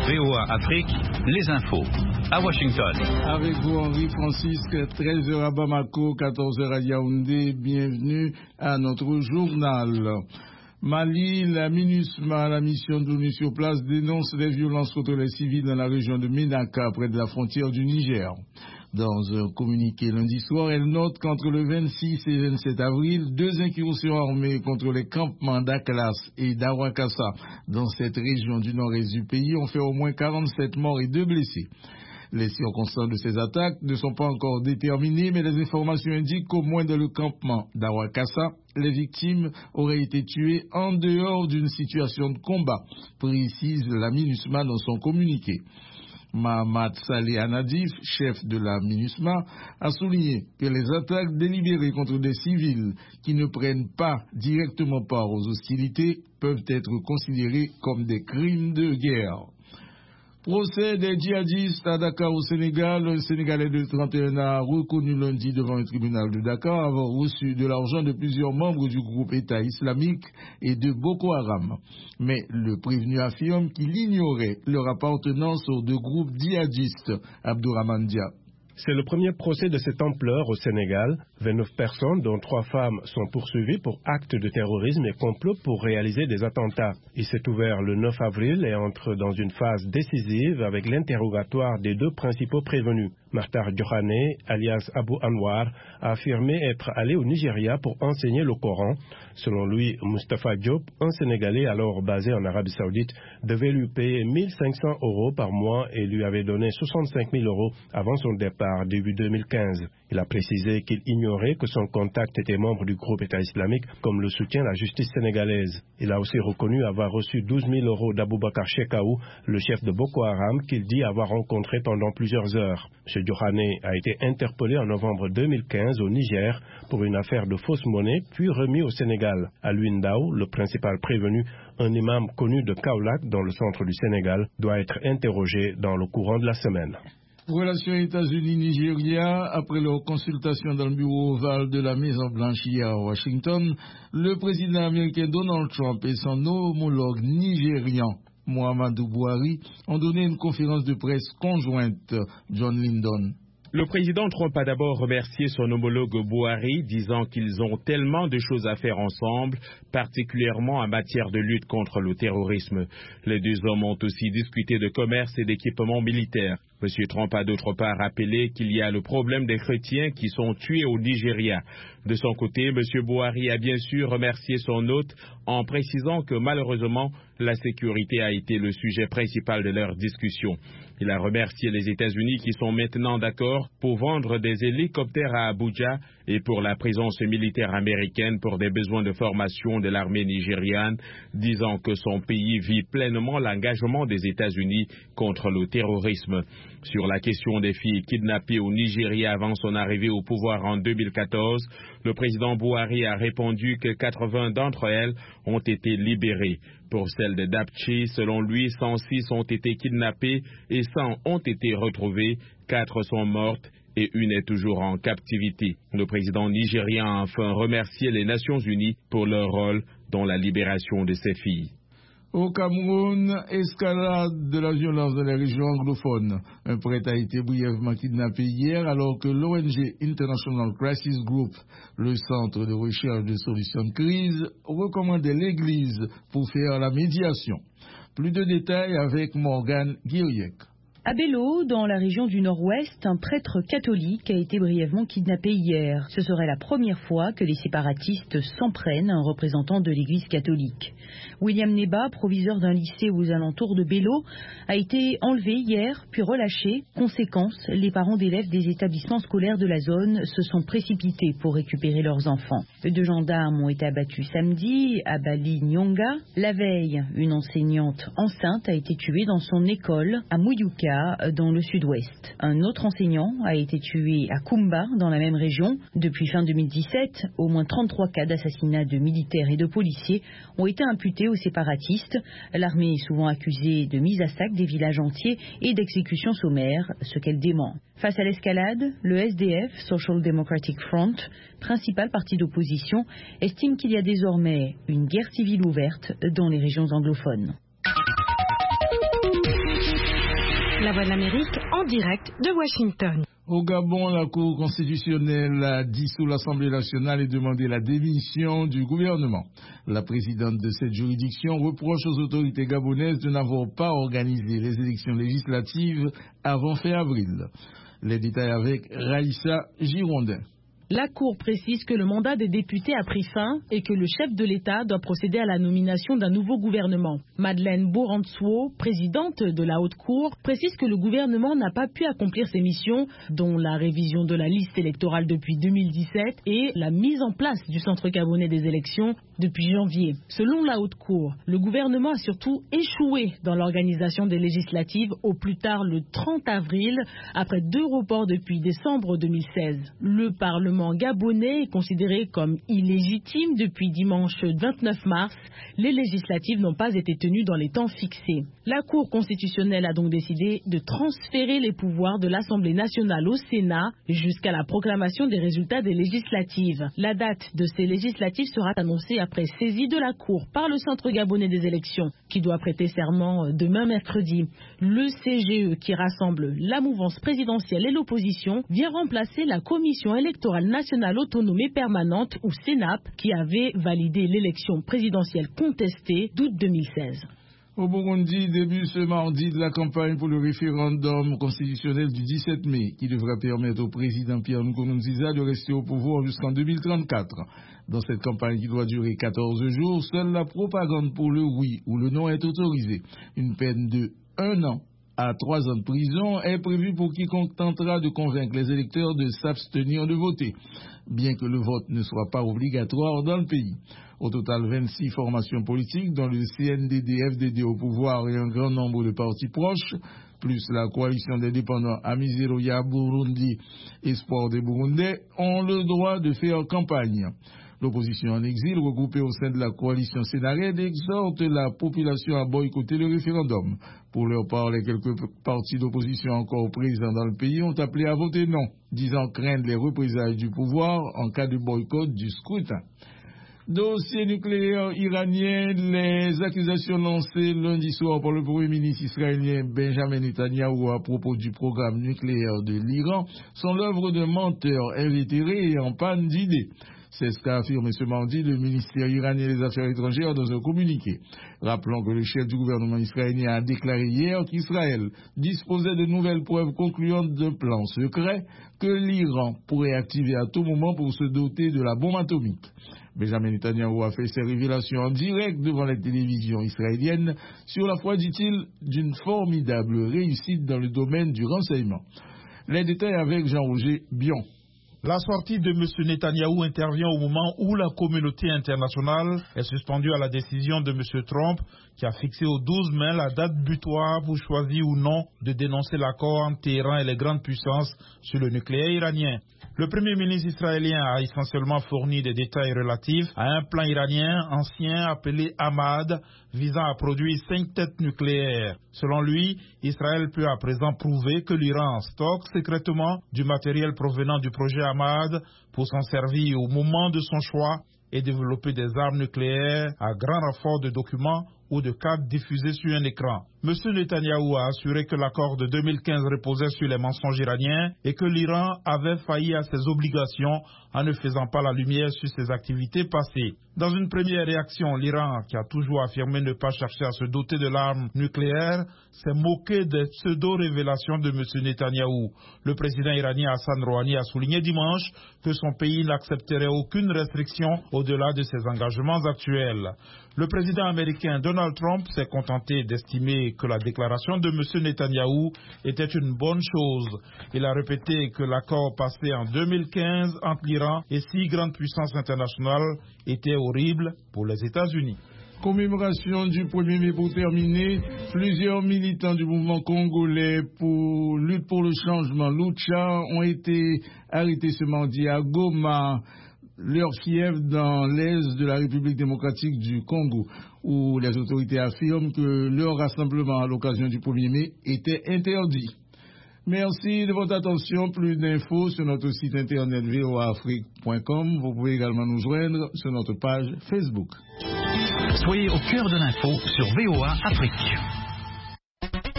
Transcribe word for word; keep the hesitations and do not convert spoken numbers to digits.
V O A Afrique, les infos. À Washington. Avec vous, Henri Francisque, treize heures à Bamako, quatorze heures à Yaoundé. Bienvenue à notre journal. Mali, la MINUSMA, la mission de l'ONU sur place, dénonce les violences contre les civils dans la région de Ménaka, près de la frontière du Niger. Dans un communiqué lundi soir, elle note qu'entre le vingt-six et vingt-sept avril, deux incursions armées contre les campements d'Aklas et d'Awakassa dans cette région du nord-est du pays ont fait au moins quarante-sept morts et deux blessés. Les circonstances de ces attaques ne sont pas encore déterminées, mais les informations indiquent qu'au moins dans le campement d'Awakassa, les victimes auraient été tuées en dehors d'une situation de combat, précise la MINUSMA dans son communiqué. Mahamat Saleh Anadif, chef de la MINUSMA, a souligné que les attaques délibérées contre des civils qui ne prennent pas directement part aux hostilités peuvent être considérées comme des crimes de guerre. Procès des djihadistes à Dakar au Sénégal. Un Sénégalais de trente et un ans a reconnu lundi devant un tribunal de Dakar avoir reçu de l'argent de plusieurs membres du groupe État islamique et de Boko Haram. Mais le prévenu affirme qu'il ignorait leur appartenance aux deux groupes djihadistes. Abdourahmane Dia. C'est le premier procès de cette ampleur au Sénégal. vingt-neuf personnes, dont trois femmes, sont poursuivies pour actes de terrorisme et complot pour réaliser des attentats. Il s'est ouvert le neuf avril et entre dans une phase décisive avec l'interrogatoire des deux principaux prévenus. Martar Djokhane, alias Abu Anwar, a affirmé être allé au Nigeria pour enseigner le Coran. Selon lui, Mustafa Diop, un Sénégalais alors basé en Arabie Saoudite, devait lui payer mille cinq cents euros par mois et lui avait donné soixante-cinq mille euros avant son départ début deux mille quinze. Il a précisé qu'il ignorait que son contact était membre du groupe État islamique, comme le soutient la justice sénégalaise. Il a aussi reconnu avoir reçu douze mille euros d'Aboubacar Shekau, le chef de Boko Haram, qu'il dit avoir rencontré pendant plusieurs heures. M. Djokhane a été interpellé en novembre deux mille quinze au Niger pour une affaire de fausse monnaie, puis remis au Sénégal. Alioune Ndao, le principal prévenu, un imam connu de Kaolack dans le centre du Sénégal, doit être interrogé dans le courant de la semaine. Relations États-Unis-Nigeria, après leur consultation dans le bureau ovale de la Maison-Blanche hier à Washington, le président américain Donald Trump et son homologue nigérian Muhammadu Buhari ont donné une conférence de presse conjointe. John Lyndon. Le président Trump a d'abord remercié son homologue Buhari, disant qu'ils ont tellement de choses à faire ensemble, particulièrement en matière de lutte contre le terrorisme. Les deux hommes ont aussi discuté de commerce et d'équipement militaire. M. Trump a d'autre part rappelé qu'il y a le problème des chrétiens qui sont tués au Nigeria. De son côté, M. Buhari a bien sûr remercié son hôte en précisant que malheureusement, la sécurité a été le sujet principal de leur discussion. Il a remercié les États-Unis qui sont maintenant d'accord pour vendre des hélicoptères à Abuja et pour la présence militaire américaine pour des besoins de formation de l'armée nigériane, disant que son pays vit pleinement l'engagement des États-Unis contre le terrorisme. Sur la question des filles kidnappées au Nigeria avant son arrivée au pouvoir en deux mille quatorze, le président Buhari a répondu que quatre-vingts d'entre elles ont été libérées. Pour celle de Dapchi, selon lui, cent six ont été kidnappées et cent ont été retrouvées, quatre sont mortes et une est toujours en captivité. Le président nigérien a enfin remercié les Nations Unies pour leur rôle dans la libération de ces filles. Au Cameroun, escalade de la violence dans les régions anglophones. Un prêtre a été brièvement kidnappé hier alors que l'O N G International Crisis Group, le centre de recherche de solutions de crise, recommandait l'Église pour faire la médiation. Plus de détails avec Morgane Guiriec. À Bello, dans la région du Nord-Ouest, un prêtre catholique a été brièvement kidnappé hier. Ce serait la première fois que les séparatistes s'en prennent à un représentant de l'Église catholique. William Neba, proviseur d'un lycée aux alentours de Bello, a été enlevé hier, puis relâché. Conséquence, les parents d'élèves des établissements scolaires de la zone se sont précipités pour récupérer leurs enfants. Deux gendarmes ont été abattus samedi à Bali Nyonga. La veille, une enseignante enceinte a été tuée dans son école à Mouyouka, dans le sud-ouest. Un autre enseignant a été tué à Kumba, dans la même région. Depuis fin deux mille dix-sept, au moins trente-trois cas d'assassinat de militaires et de policiers ont été imputés aux séparatistes. L'armée est souvent accusée de mise à sac des villages entiers et d'exécutions sommaires, ce qu'elle dément. Face à l'escalade, le S D F, Social Democratic Front, principal parti d'opposition, estime qu'il y a désormais une guerre civile ouverte dans les régions anglophones. La Voix de l'Amérique en direct de Washington. Au Gabon, la Cour constitutionnelle a dissous l'Assemblée nationale et demandé la démission du gouvernement. La présidente de cette juridiction reproche aux autorités gabonaises de n'avoir pas organisé les élections législatives avant fin avril. Les détails avec Raïssa Girondin. La Cour précise que le mandat des députés a pris fin et que le chef de l'État doit procéder à la nomination d'un nouveau gouvernement. Madeleine Bourantsuo, présidente de la Haute Cour, précise que le gouvernement n'a pas pu accomplir ses missions, dont la révision de la liste électorale depuis deux mille dix-sept et la mise en place du Centre gabonais des élections depuis janvier. Selon la Haute Cour, le gouvernement a surtout échoué dans l'organisation des législatives au plus tard le trente avril, après deux reports depuis décembre deux mille seize. Le Parlement gabonais est considéré comme illégitime depuis dimanche vingt-neuf mars. Les législatives n'ont pas été tenues dans les temps fixés. La Cour constitutionnelle a donc décidé de transférer les pouvoirs de l'Assemblée nationale au Sénat jusqu'à la proclamation des résultats des législatives. La date de ces législatives sera annoncée après saisie de la Cour par le Centre gabonais des élections, qui doit prêter serment demain mercredi. Le C G E, qui rassemble la mouvance présidentielle et l'opposition, vient remplacer la Commission électorale nationale autonome et permanente, ou CENAP, qui avait validé l'élection présidentielle contestée d'août deux mille seize. Au Burundi, début ce mardi de la campagne pour le référendum constitutionnel du dix-sept mai, qui devra permettre au président Pierre Nkurunziza de rester au pouvoir jusqu'en deux mille trente-quatre. Dans cette campagne qui doit durer quatorze jours, seule la propagande pour le oui ou le non est autorisée. Une peine de un an à trois ans de prison est prévue pour quiconque tentera de convaincre les électeurs de s'abstenir de voter, bien que le vote ne soit pas obligatoire dans le pays. Au total, vingt-six formations politiques, dont le C N D D F D D au pouvoir et un grand nombre de partis proches, plus la coalition des dépendants Amiseroya Burundi, Espoir des Burundais, ont le droit de faire campagne. L'opposition en exil, regroupée au sein de la coalition Sénarède, exhorte la population à boycotter le référendum. Pour leur part, les quelques partis d'opposition encore présents dans le pays ont appelé à voter non, disant craindre les représailles du pouvoir en cas de boycott du scrutin. Dossier nucléaire iranien, les accusations lancées lundi soir par le Premier ministre israélien Benjamin Netanyahu à propos du programme nucléaire de l'Iran sont l'œuvre de menteurs invétérés et en panne d'idées. C'est ce qu'a affirmé ce mardi le ministère iranien des Affaires étrangères dans un communiqué. Rappelons que le chef du gouvernement israélien a déclaré hier qu'Israël disposait de nouvelles preuves concluantes d'un plan secret que l'Iran pourrait activer à tout moment pour se doter de la bombe atomique. Benjamin Netanyahu a fait ses révélations en direct devant la télévision israélienne sur la foi, dit-il, d'une formidable réussite dans le domaine du renseignement. Les détails avec Jean-Roger Bion. La sortie de M. Netanyahou intervient au moment où la communauté internationale est suspendue à la décision de M. Trump, qui a fixé au douze mai la date butoir pour choisir ou non de dénoncer l'accord entre Téhéran et les grandes puissances sur le nucléaire iranien. Le Premier ministre israélien a essentiellement fourni des détails relatifs à un plan iranien ancien appelé Hamad, visant à produire cinq têtes nucléaires. Selon lui, Israël peut à présent prouver que l'Iran stocke secrètement du matériel provenant du projet Hamad pour s'en servir au moment de son choix et développer des armes nucléaires à grand renfort de documents ou de cartes diffusées sur un écran. M. Netanyahou a assuré que l'accord de deux mille quinze reposait sur les mensonges iraniens et que l'Iran avait failli à ses obligations en ne faisant pas la lumière sur ses activités passées. Dans une première réaction, l'Iran, qui a toujours affirmé ne pas chercher à se doter de l'arme nucléaire, s'est moqué des pseudo-révélations de M. Netanyahou. Le président iranien Hassan Rouhani a souligné dimanche que son pays n'accepterait aucune restriction au-delà de ses engagements actuels. Le président américain Donald Trump s'est contenté d'estimer que la déclaration de M. Netanyahou était une bonne chose. Il a répété que l'accord passé en deux mille quinze entre l'Iran et six grandes puissances internationales était horrible pour les États-Unis. Commémoration du premier mai pour terminer, plusieurs militants du mouvement congolais pour lutte pour le changement, Lucha, ont été arrêtés ce mardi à Goma, leur fief dans l'est de la République démocratique du Congo, où les autorités affirment que leur rassemblement à l'occasion du premier mai était interdit. Merci de votre attention. Plus d'infos sur notre site internet v o a afrique point com. Vous pouvez également nous joindre sur notre page Facebook. Soyez au cœur de l'info sur V O A Afrique.